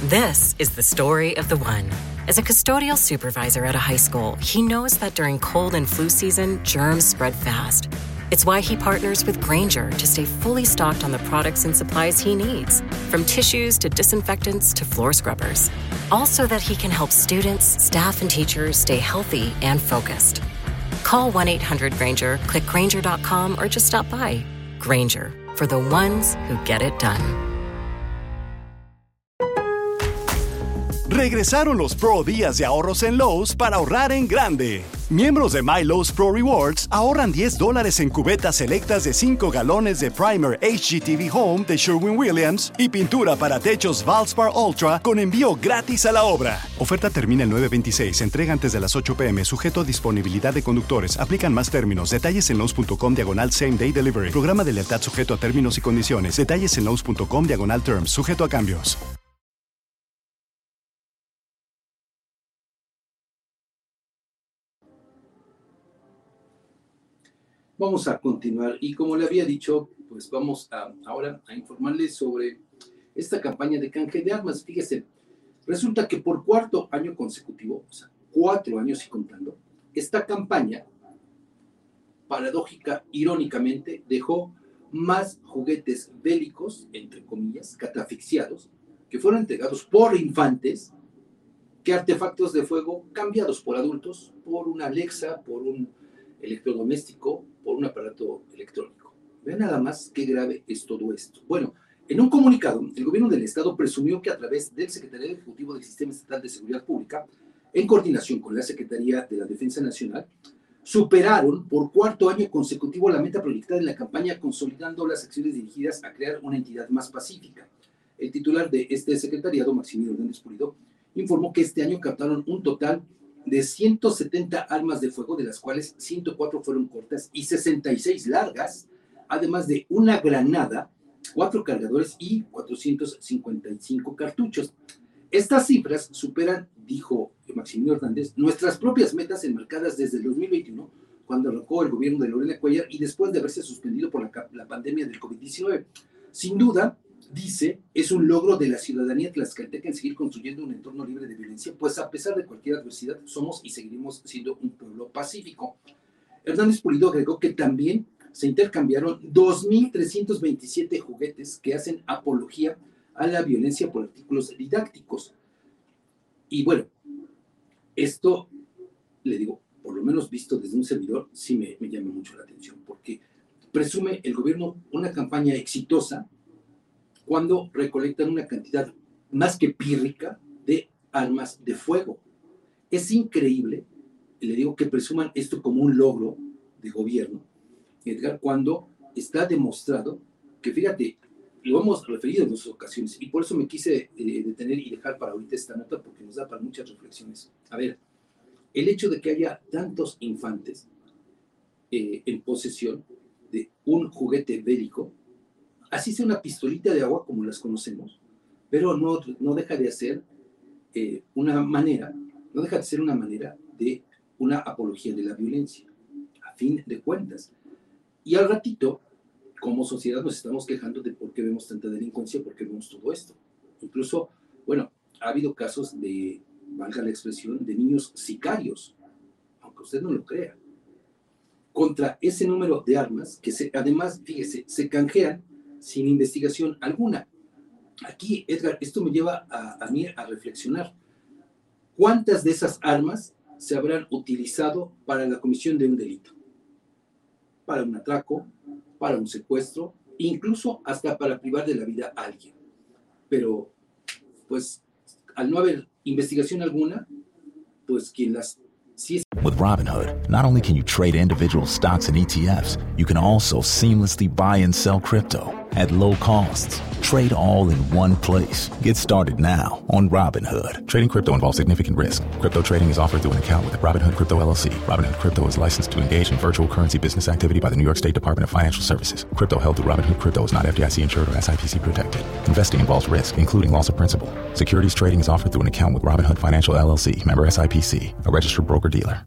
This is the story of the one. As a custodial supervisor at a high school, he knows that during cold and flu season, germs spread fast. It's why he partners with Grainger to stay fully stocked on the products and supplies he needs, from tissues to disinfectants to floor scrubbers. All so that he can help students, staff, and teachers stay healthy and focused. Call 1-800-GRAINGER, click Grainger.com, or just stop by. Grainger, for the ones who get it done. Regresaron los Pro Días de ahorros en Lowe's para ahorrar en grande. Miembros de My Lowe's Pro Rewards ahorran $10 en cubetas selectas de 5 galones de primer HGTV Home de Sherwin-Williams y pintura para techos Valspar Ultra con envío gratis a la obra. Oferta termina el 9/26. Entrega antes de las 8 p.m. Sujeto a disponibilidad de conductores. Aplican más términos. Detalles en Lowe's.com/Same Day Delivery. Programa de lealtad sujeto a términos y condiciones. Detalles en Lowe's.com/Terms. Sujeto a cambios. Vamos a continuar y como le había dicho, pues vamos ahora a informarles sobre esta campaña de canje de armas. Fíjese, resulta que por cuarto año consecutivo, o sea, 4 años y contando, esta campaña, paradójica, irónicamente, dejó más juguetes bélicos, entre comillas, catafixiados, que fueron entregados por infantes, que artefactos de fuego cambiados por adultos, por una Alexa, por un electrodoméstico, por un aparato electrónico. Vean nada más qué grave es todo esto. Bueno, en un comunicado, el gobierno del estado presumió que a través del Secretariado Ejecutivo del Sistema Estatal de Seguridad Pública, en coordinación con la Secretaría de la Defensa Nacional, superaron por cuarto año consecutivo la meta proyectada en la campaña, consolidando las acciones dirigidas a crear una entidad más pacífica. El titular de este secretariado, Maximiliano Hernández Pulido, informó que este año captaron un total de 170 armas de fuego, de las cuales 104 fueron cortas y 66 largas, además de una granada, 4 cargadores y 455 cartuchos. Estas cifras superan, dijo Maximiliano Hernández, nuestras propias metas enmarcadas desde el 2021, cuando arrancó el gobierno de Lorena Cuellar y después de haberse suspendido por la pandemia del COVID-19. Sin duda, dice, es un logro de la ciudadanía tlaxcalteca en seguir construyendo un entorno libre de violencia, pues a pesar de cualquier adversidad, somos y seguiremos siendo un pueblo pacífico. Hernández Pulido agregó que también se intercambiaron 2.327 juguetes que hacen apología a la violencia por artículos didácticos. Y bueno, esto, le digo, por lo menos visto desde un servidor, sí me llama mucho la atención, porque presume el gobierno una campaña exitosa cuando recolectan una cantidad más que pírrica de armas de fuego. Es increíble, le digo, que presuman esto como un logro de gobierno, Edgar, cuando está demostrado que, fíjate, lo hemos referido en otras ocasiones, y por eso me quise detener y dejar para ahorita esta nota, porque nos da para muchas reflexiones. A ver, el hecho de que haya tantos infantes en posesión de un juguete bélico, así sea una pistolita de agua como las conocemos, pero no deja de ser una manera de una apología de la violencia, a fin de cuentas. Y al ratito, como sociedad, nos estamos quejando de por qué vemos tanta delincuencia, por qué vemos todo esto. Incluso, bueno, ha habido casos de, valga la expresión, de niños sicarios, aunque usted no lo crea, contra ese número de armas que además, fíjese, se canjean sin investigación alguna. Aquí, Edgar, esto me lleva a mí a reflexionar. ¿Cuántas de esas armas se habrán utilizado para la comisión de un delito? Para un atraco, para un secuestro, incluso hasta para privar de la vida a alguien. Pero, pues, al no haber investigación alguna, pues quien las... With Robinhood, not only can you trade individual stocks and ETFs, you can also seamlessly buy and sell crypto at low costs. Trade all in one place. Get started now on Robinhood. Trading crypto involves significant risk. Crypto trading is offered through an account with Robinhood Crypto LLC. Robinhood Crypto is licensed to engage in virtual currency business activity by the New York State Department of Financial Services. Crypto held through Robinhood Crypto is not FDIC insured or SIPC protected. Investing involves risk, including loss of principal. Securities trading is offered through an account with Robinhood Financial LLC, member SIPC, a registered broker-dealer.